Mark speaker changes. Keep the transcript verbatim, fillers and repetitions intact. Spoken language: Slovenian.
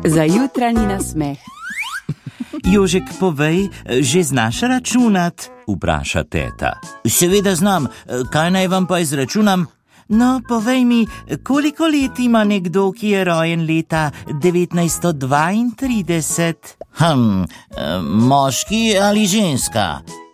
Speaker 1: Za jutranji nasmeh.
Speaker 2: Jožek, povej, že znaš računat? Vpraša teta.
Speaker 3: Seveda znam, kaj naj vam pa izračunam?
Speaker 2: No, povej mi, koliko let ima nekdo, ki je rojen leta devetnajststo dvaintrideset?
Speaker 3: Hm, moški ali ženska?